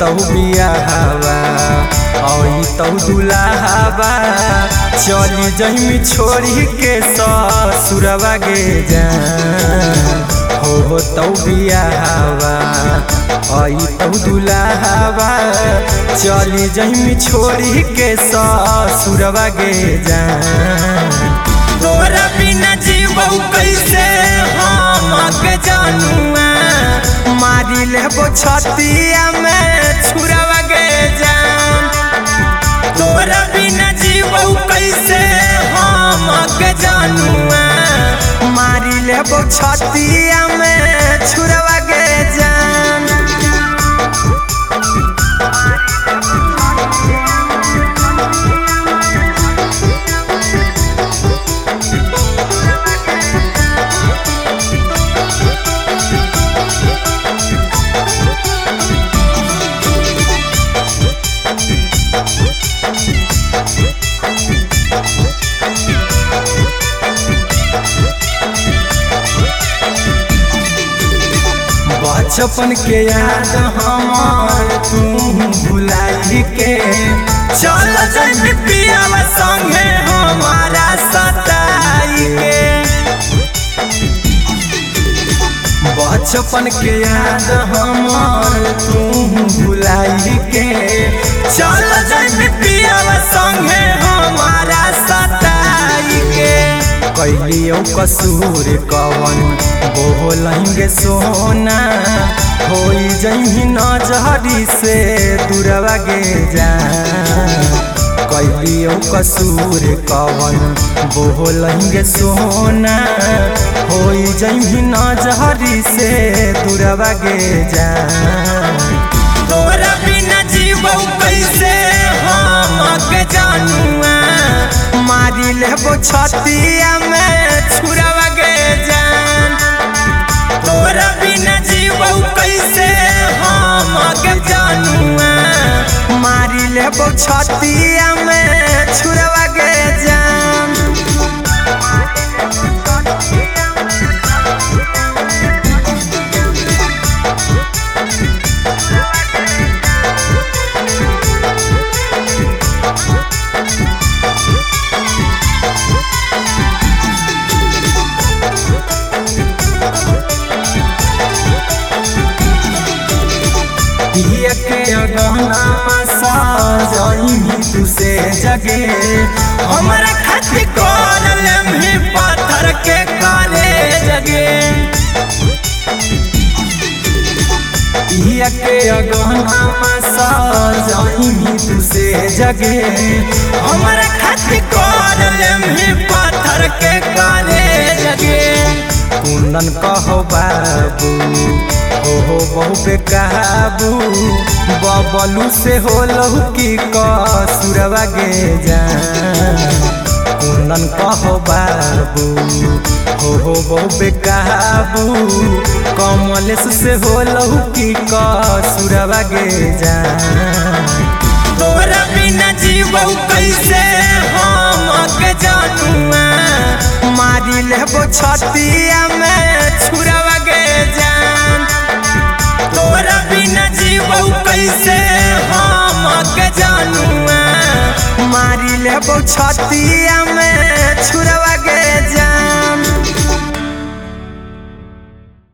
तौ बियाहवा आई तौ दुल्हावा चली जहिमी छोड़ी के ससुरवा गे जान हो तौ बियाहवा आई तौ दुल्हावा चली जहिमी छोड़ी के ससुरवा गे जान तोरा बिना जीवौ कैसे हम के जानुआ मारी लेबो छतिया में छुरवा गे जान तोरा बिना जीवौ कैसे हम के जानुआ मारी लेबो छतिया में छुरवा गे जान बचपन के याद हमार तू भुलाई के चल जइबी पियावा संगे हमारा सताई के बचपन के याद हमार तू भुलाई के चल जइबी पियावा संगे हमारा सताई के कैलियो कसूर कवन बोलेंगे सोना होई जही नजरी से दूरवा गे जान कैलियो कसूर कवन बोलेंगे सोना होई जही नजरी से दूरवा गे जान तोरा बिना जीवौ कैसे हम के जानुआ मारी लेबो छतिया में छुरवा गे जान तोरा बिना जीवौ कैसे हम के जानुआ मारी लेबो छतिया में छुरवा गे जान के गहना साजही तुसे जगे हमरा खातिर कर लेमही पत्थर के काले जगे के गहना साजही तुसे जगे हमरा खातिर कर लेमही पत्थर के काले जगे कुंदन कहो बाबू हो बहु बेकाबू बबलू से हो लहू की कसुरवा गे जान कुंदन कहो बाबू हो बहु बेकाबू कमलेश से हो लहू की कसुरवा गे जान तोरा बिना जीवौ कैसे हम के जानुआ मारी लेबो छतिया में छुरवा गे जान तोरा बिना जीवौ कैसे हम के जानुआ मारी लेबो छतिया में